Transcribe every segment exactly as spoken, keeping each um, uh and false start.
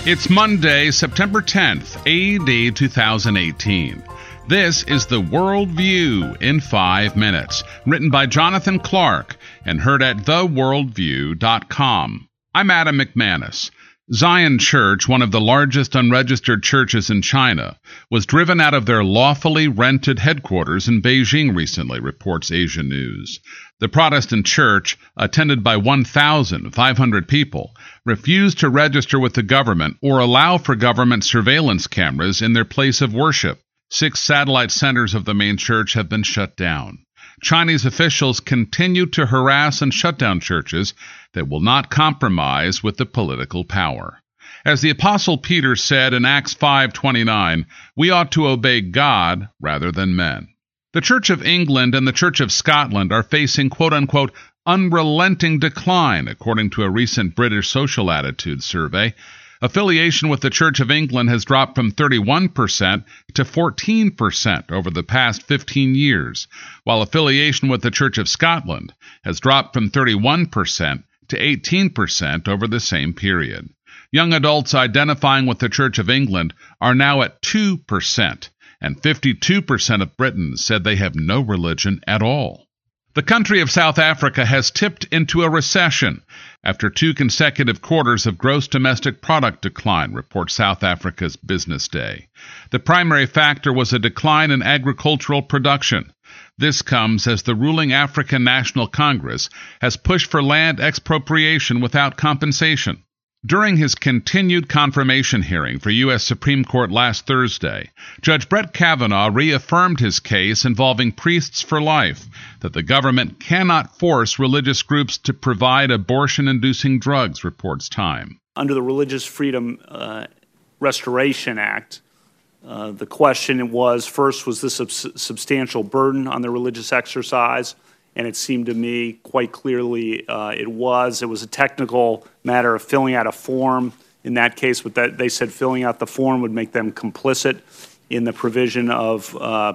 It's Monday, September tenth, A D two thousand eighteen. This is the World View in five minutes, written by Jonathan Clark and heard at the world view dot com. I'm Adam McManus. Zion Church, one of the largest unregistered churches in China, was driven out of their lawfully rented headquarters in Beijing recently, reports Asia News. The Protestant church, attended by one thousand five hundred people, refused to register with the government or allow for government surveillance cameras in their place of worship. Six satellite centers of the main church have been shut down. Chinese officials continue to harass and shut down churches that will not compromise with the political power. As the Apostle Peter said in Acts five twenty-nine, we ought to obey God rather than men. The Church of England and the Church of Scotland are facing quote-unquote unrelenting decline, according to a recent British Social Attitude survey. Affiliation with the Church of England has dropped from thirty-one percent to fourteen percent over the past fifteen years, while affiliation with the Church of Scotland has dropped from thirty-one percent to eighteen percent over the same period. Young adults identifying with the Church of England are now at two percent, and fifty-two percent of Britons said they have no religion at all. The country of South Africa has tipped into a recession after two consecutive quarters of gross domestic product decline, reports South Africa's Business Day. The primary factor was a decline in agricultural production. This comes as the ruling African National Congress has pushed for land expropriation without compensation. During his continued confirmation hearing for U S Supreme Court last Thursday, Judge Brett Kavanaugh reaffirmed his case involving priests for life, that the government cannot force religious groups to provide abortion-inducing drugs, reports Time. Under the Religious Freedom uh, Restoration Act, uh, the question was, first, was this a sub- substantial burden on the religious exercise? And it seemed to me quite clearly uh, it was. It was a technical matter of filling out a form. In that case, but that they said filling out the form would make them complicit in the provision of uh,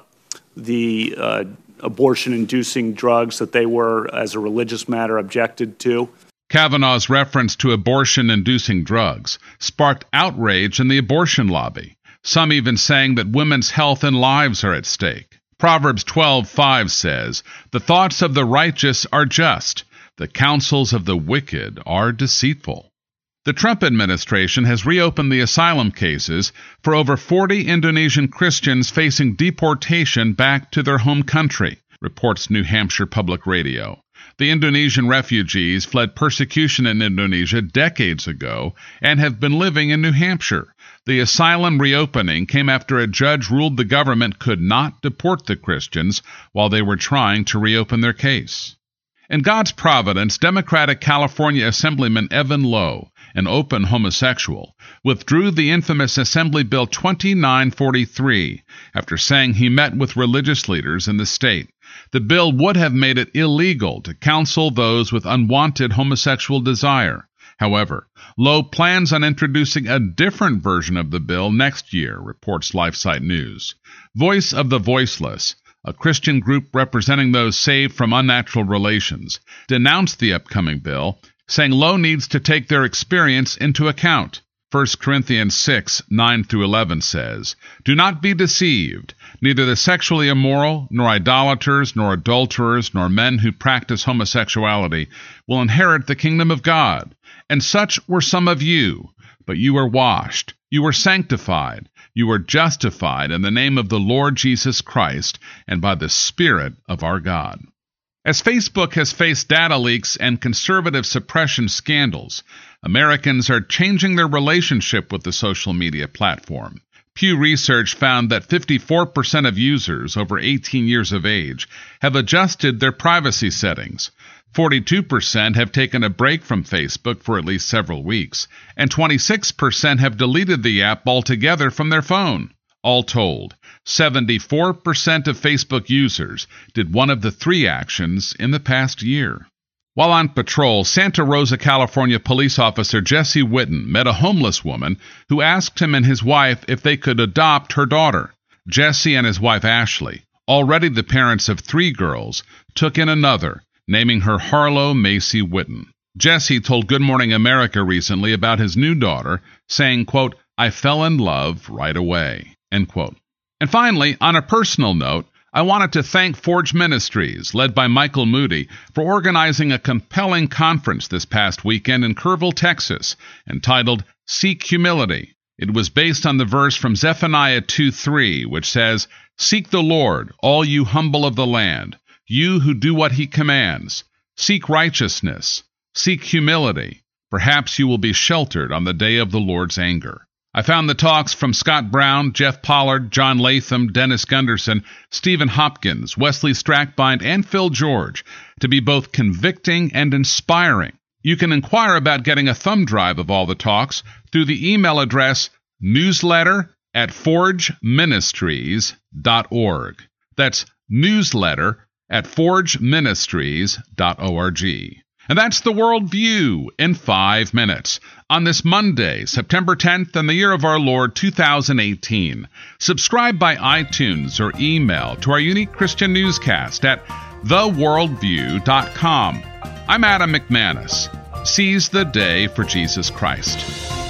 the uh, abortion-inducing drugs that they were, as a religious matter, objected to. Kavanaugh's reference to abortion-inducing drugs sparked outrage in the abortion lobby, some even saying that women's health and lives are at stake. Proverbs twelve five says, "The thoughts of the righteous are just, the counsels of the wicked are deceitful." The Trump administration has reopened the asylum cases for over forty Indonesian Christians facing deportation back to their home country, reports New Hampshire Public Radio. The Indonesian refugees fled persecution in Indonesia decades ago and have been living in New Hampshire. The asylum reopening came after a judge ruled the government could not deport the Christians while they were trying to reopen their case. In God's providence, Democratic California Assemblyman Evan Lowe, an open homosexual, withdrew the infamous Assembly Bill twenty-nine forty-three after saying he met with religious leaders in the state. The bill would have made it illegal to counsel those with unwanted homosexual desire. However, Lowe plans on introducing a different version of the bill next year, reports LifeSite News. Voice of the Voiceless, a Christian group representing those saved from unnatural relations, denounced the upcoming bill, saying Lowe needs to take their experience into account. First Corinthians six nine through eleven says, "Do not be deceived. Neither the sexually immoral, nor idolaters, nor adulterers, nor men who practice homosexuality will inherit the kingdom of God. And such were some of you. But you were washed, you were sanctified, you were justified in the name of the Lord Jesus Christ and by the Spirit of our God." As Facebook has faced data leaks and conservative suppression scandals, Americans are changing their relationship with the social media platform. Pew Research found that fifty-four percent of users over eighteen years of age have adjusted their privacy settings. forty-two percent have taken a break from Facebook for at least several weeks, and twenty-six percent have deleted the app altogether from their phone. All told, seventy-four percent of Facebook users did one of the three actions in the past year. While on patrol, Santa Rosa, California police officer Jesse Witten met a homeless woman who asked him and his wife if they could adopt her daughter. Jesse and his wife Ashley, already the parents of three girls, took in another, naming her Harlow Macy Witten. Jesse told Good Morning America recently about his new daughter, saying, quote, "I fell in love right away," end quote. And finally, on a personal note, I wanted to thank Forge Ministries, led by Michael Moody, for organizing a compelling conference this past weekend in Kerrville, Texas, entitled Seek Humility. It was based on the verse from Zephaniah two three, which says, "Seek the Lord, all you humble of the land, you who do what he commands. Seek righteousness, seek humility. Perhaps you will be sheltered on the day of the Lord's anger." I found the talks from Scott Brown, Jeff Pollard, John Latham, Dennis Gunderson, Stephen Hopkins, Wesley Strackbind, and Phil George to be both convicting and inspiring. You can inquire about getting a thumb drive of all the talks through the email address newsletter at forge ministries dot org. That's newsletter at forge ministries dot org. And that's the World View in five minutes on this Monday, September tenth, in the year of our Lord two thousand eighteen. Subscribe by iTunes or email to our unique Christian newscast at the worldview dot com. I'm Adam McManus. Seize the day for Jesus Christ.